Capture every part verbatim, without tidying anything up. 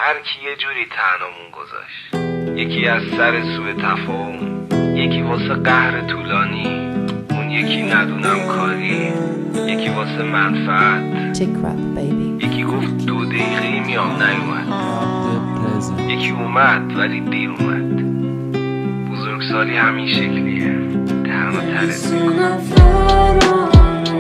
هر کی یه جوری تنمون گذاشت، یکی از سر سوء تفاهم، یکی واسه قهر طولانی، اون یکی ندونم کاری، یکی واسه منفعت، یکی گفت دو دقیقه میام نیومد، یکی اومد ولی دیر اومد. بزرگسالی همین شکلیه، ترم و ترس میکنه.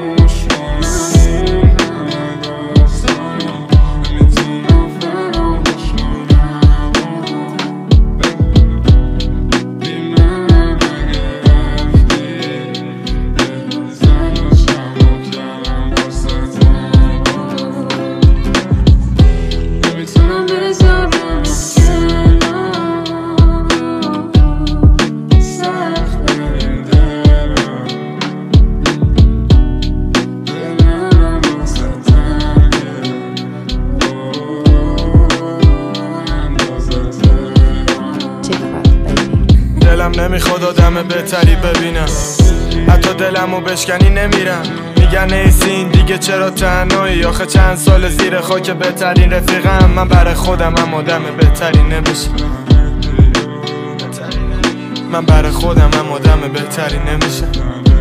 دلم نمیخواد آدم بهتری ببینم، حتی دلمو بشکنی نمیرم. میگن ایسین دیگه چرا تنهایی، آخه چند سال زیر خاک بهترین رفیقم. من برای خودم هم آدم بهتری نمیشم، من برای خودم هم آدم بهتری نمیشم.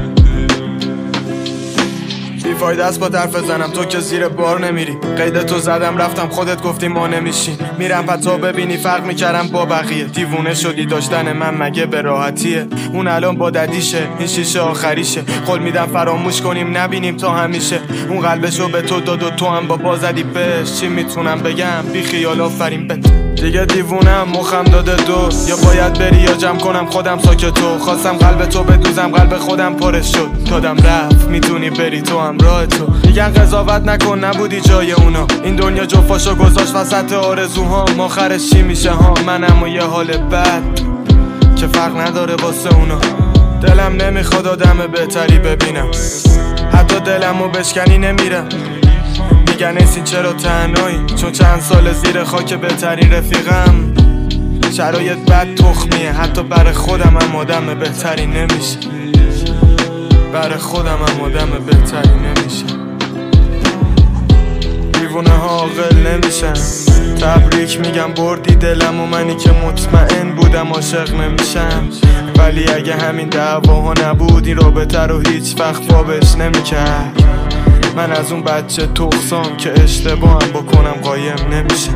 بیفایده است با طرف زنم، تو که زیر بار نمیری. قید تو زدم رفتم خودت گفتی ما نمیشین. میرم پتا ببینی فرق میکردم با بقیه. دیوونه شدی داشتن من مگه به راحتیه؟ اون الان با ددیشه، این شیشه آخریشه. قول میدم فراموش کنیم نبینیم تا همیشه. اون قلبشو به تو داد و تو هم با پا زدی بهش. چی میتونم بگم بی خیال آفرین بت. دیگه دیوونم مخم داده دو، یا باید بری یا جمع کنم خودم ساکتو. خواستم قلب تو بدوزم قلب خودم پرش شد. دادم رفت میتونی بری تو هم راه تو. میگن قضاوت نکن نبودی جای اونا، این دنیا جفاشو گذاشت وسط آرزوها. آخرش چی میشه ها؟ منم و یه حال بد که فرق نداره واسه اونا. دلم نمیخواد آدم بهتری ببینم، حتی دلمو بشکنی نمیرم. میگن ایسین چرا تنهایی، چون چند سال زیر خاک بهترین رفیقم. شرایط بد تخمیه، حتی برای خودم هم آدم بهتری نمیشه. برای خودم هم آدم بهتری نمیشه. دیوونه ها عاقل نمیشن. تبریک میگم بردی دلم و منی که مطمئن بودم عاشق نمیشم. ولی اگه همین دعواها نبود این رابطه رو هیچ وقت بابش نمیکرد. من از اون بچه تخصام که اشتباهم بکنم قایم نمیشه.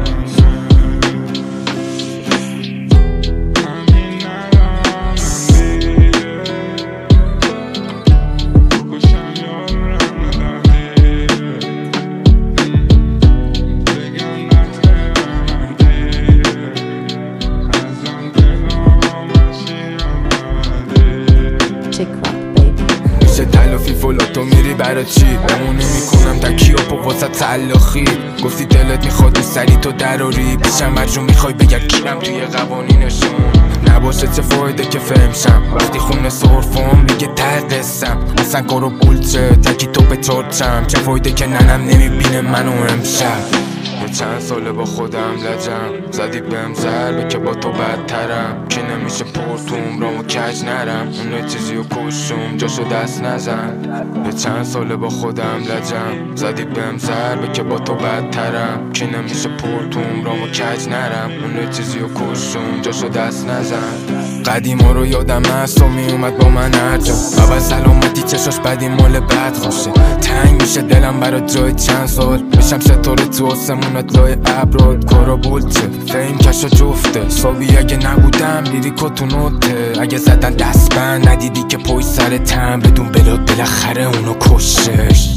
میشه تلافی فولا تو میری برا چی؟ بمونه میکنم تکیه و واسه تلاخی. گفتی دلت میخواد سری تو دراری پیشم مرجون میخوای بگرد کیرم توی قوانینشون. نباشه چه فایده که فهمشم وقتی خونه صرفم میگه ته قصم. اصلا کارو بولچه تکی تو به چارچم. چه فایده که ننم نمیبینه منو امشب. یه چند ساله با خودم لجم زدی بهم ضربه که با تو بدترم. که نمیشه پرتوم رامو کج نرم. اونه چیزی رو کشم جاشو دست نزن. یه چند ساله با خودم لجم زدی بهم ضربه که با تو بدترم. که نمیشه پرتوم رامو کج نرم. اونه چیزی رو کشم جاشو دست نزن. قدیما رو یادم هست و میومد با من هر جا. اول سلامتی چشاش بدی مال بد خوشه. تنگ میشه دلم برا جای چند سال. میشم ستاره تو آسمونت لای ابراد. کارا بولچه فهم کشا جفته. صابی اگه نبودم لیریکو تو نوته. اگه زدن دست بند ندیدی که پای سر تم. بدون بلاد بالاخره اونو کشش.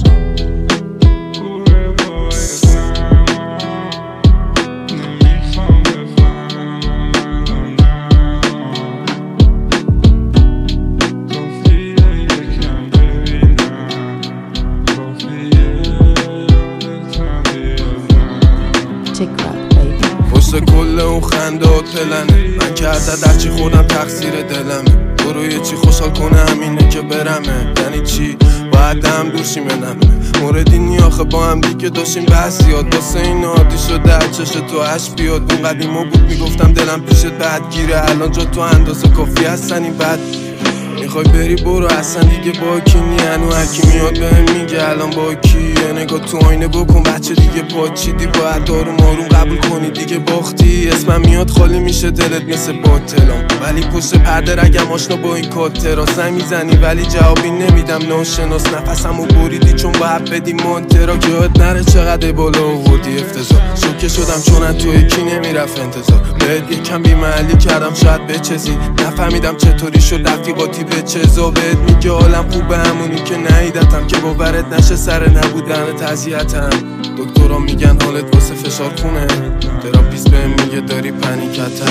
پشت کل اون خنده و پلنه. من که حتی در چی خودم تقصیر دلمه. برو یه چی خوشحال کنه همینه که برمه. یعنی چی باید هم دوشیم نمه. موردی نی آخه با هم دیگه داشتیم بحثیات. واسه این عادی شده هر چش تو عشق بیاد. اون قدیما بود میگفتم دلم پیشت بدگیره. الان جا تو اندازه کافی هستن این بد. میخوای بری برو اصلا دیگه با کی نی هنو هرکی میاد بهم میگه الان با کی یه نگاه تو آینه بکن بچه دیگه پاچیدی باید داروم آروم قبول کنی دیگه باختی اسمم میاد خالی میشه دلت مثل باطلام ولی پشت پرده رگم آشنا با این کاترا زنگ میزنی ولی جوابی نمیدم ناشناس نفسمو بریدی چون باید بدی مانترا یاد نره چقدر بالا آوردی افتضاح شوکه شدم چون از تو یکی نمیرفت انتظار بهت یکم بیمحلی کردم شاید بچزی نفهمیدم چطوری شد رفیقاتی به چزا بهت میگه حالم خوبه همونی که نهیدتم که باورت نشه سر نبودن تضییعتم دکترها میگن حالت واسه فشار خونه تراپیست بهم میگه داری پنیکتم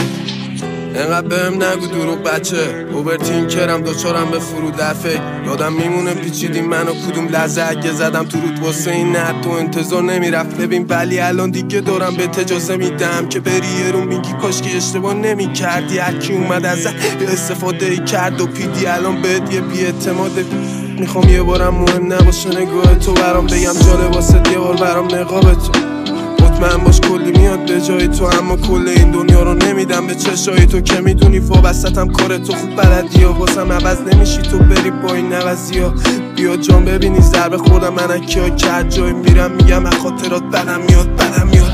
انقدر بهم نگو دروغ بچه اوورتین کرم دوچارم به فرود در فکر یادم میمونه پیچیدی منو کدوم لحظه اگه زدم تو رود واسه این نه تو انتظار نمیرفت ببین ولی الان دیگه دارم به اجازه میدم که بری یه رو میگی کاش که اشتباه نمیکردی هرکی اومد ازت استفاده ای کرد و پیدی الان بهت یه بی اعتماده میخوام یه بارم مهم نباشه نگاه تو برام بگم جالب واسه یه بار برام نقاب تو مطمئن باش کلی میاد به جای تو اما کل این دنیا رو نمیدم به چشای تو که میدونی فوابستم کار تو خوب بلدی ها واسم عوض نمیشی تو بری با این نوزی ها بیا جان ببینی ضربه خوردم منکی ها که از جای میرم میگم از خاطرات بدم میاد بدم میاد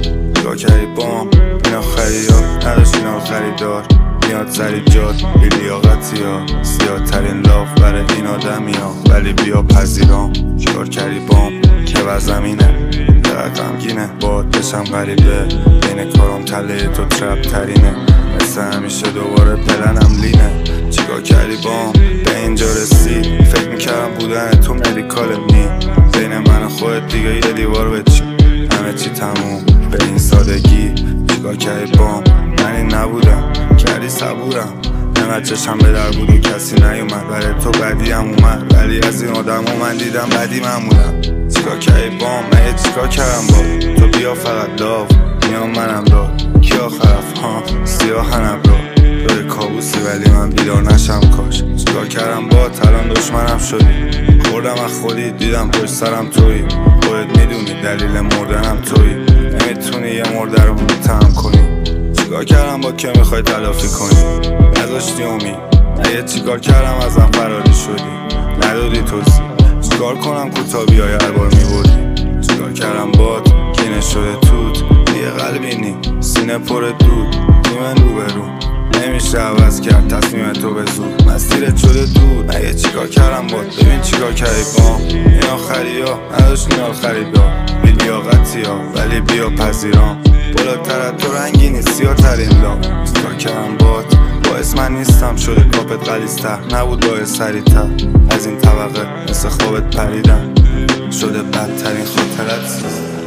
یا کردی بام این آخری ها نداشت این آخری دار میاد سری جاد بی لیاقتی ها سیاه ترین لاف برای این آدمی ها ولی بیا پذیرام چیکار کردی بام که بر زمینه چقدر غمگینه باد بشم غریبه بین کارم تله تو ترپ ترینه مثل همیشه دوباره پلنم لینه چیکار کردی بام به اینجا رسید فکر میکردم بودن تو مدیکال نی بین من و خودت دیگه یه دیوار بچی همه چی تموم به این سادگی چیکار کردی بام من این نبودم کردی صبورم انقدر چشم به در بود و کسی نیومد برای تو بدی هم اومد ولی از این آدم ها من دیدم بدی معمولم چیکار کردی بام من چیکار کردم با تو بیا فقط داو میام منم داد کی آخرف ها سیاه نبرا تو کابوسی ولی من بیدار نشم کاش چیکار کردم با الان دشمنم شدی خوردم از خودی دیدم پشت سرم تویی خودت میدونی دلیل مردنم تویی نمیتونی یه مرده رو متهم کنی چیکار کردم با که میخوای تلافی کنی نذاشتی امید اگه چیکار کردم ازم فراری شدی ندادی توضیح چیکار کنم کوتا بیای هر بار میبودی چیکار کردم باد کینه شده توت یه قلبی نی سینه پر دود نیمن رو برو نمیشه عوض کرد تصمیم تو به زود مسیرت شده دود اگه چیکار کردم باد ببین چیکار کردی بام این آخری ها نداشت این آخری دار بی لیاقتی ها ولی بیا پذیرام بالاتر از تو رنگی نیست سیاه ترین لام چیکار کردم باد باعث من نیستم شده کاپت غلیظ‌تر نبود باعث سریع‌تر از این طبقه مثل خوابت پریدم شده بدترین خاطرت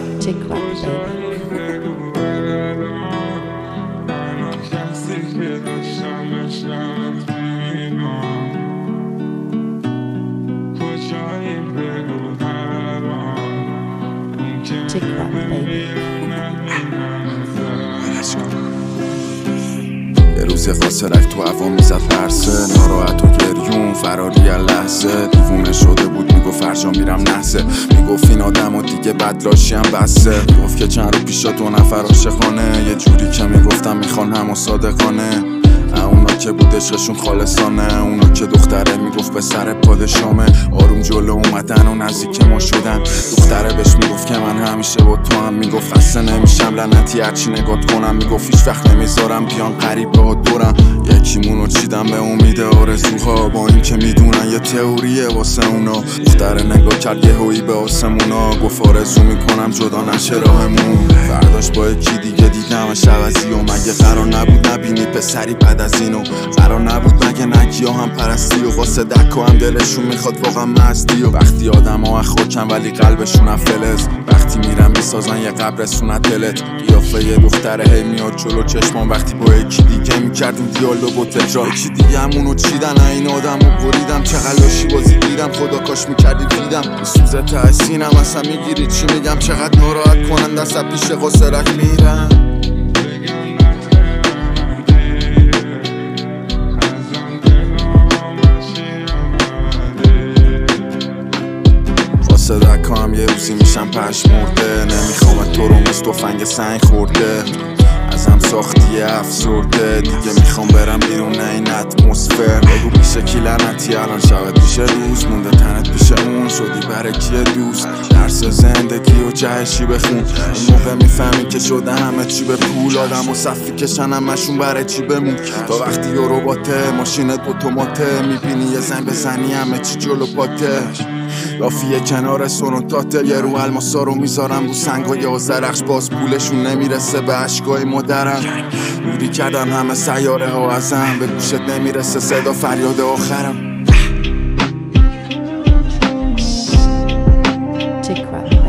یه روز قاصرک تو هوا میزد پرسه ناراحت و گریون فراری لحظه دیوونه شده بود میگفت فرجا میرم نحسه میگفت این آدم و دیگه بدلاشی هم بسه میگفت که چند رو پیشا دو نفر عاشقانه یه جوری که میگفتم میخوان هم و صادقانه اونا که بود عشقشون خالصانه اونا که دختره میگفت به سر پادشامه آروم جلو اومدن و نزدیک ما شدن دختره بهش میگفت که من همیشه با تو هم میگفت خسته نمیشم لعنتی هرچی نگات کنم میگفت هیچ وقت نمیذارم بیان قریب ها دورم یکیمونو چیدم به امید آرزوها با این که میدونن یه تئوریه واسه اونا دختره نگاه کرد یه هویی به آسمونا گفت آرزو میکنم جدا نشه راهمون فرداش با یکی دیگه دیدمش عوضی و مگه قرار نبود نبینی پسری بعد از اینو قرار نبود مگه نگی هم پرستی و واسه دکو هم دلشون میخواد واقعا مزدی و وقتی آدم ها خاکن ولی قلبشون هم فلز وقتی میرن میسازن یه قبرستون از دلت قیافه یه دختره هی میاد جلو چشمان وقتی با یکی دیگه میکردیم دیالوگ و تکرار یکی دیگه همونو چیدن این آدم رو بریدم چقدر لاشی بازی دیدم خدا کاش میکردی دیدم میسوزه ته سینم اصلا میگیری چی میگم چقدر ناراحت کنن دست پیش قاصرک میرم صدقا هم یه روزی میشم پشمورده نمیخوام تو رو مثل تفنگ سنگ خورده بازم ساختی افسرده دیگه میخوام برم بیرون نه این اتمسفر بگو پیش کی لعنتی الان شبت پیش روز مونده تنت پیش اون شدی برای کیه دوست درس زندگی و جهشی بخون این موقع میفهمی که شده همه چی به پول آدم و صفی کشن همشون برای چی بمون تا وقتی یه رباته ماشینت اتوماته میبینی یه زنگ بزنی همه چی جلو پاته لافیه کنار سونوتاته یه رو الماسا رو میذارم رو سنگای آزرخش باز پولشون نمیرسه به عشقای مادرم دوری کردم همه سیاره ها ازم به گوشت نمیرسه صدا فریاد آخرم Tick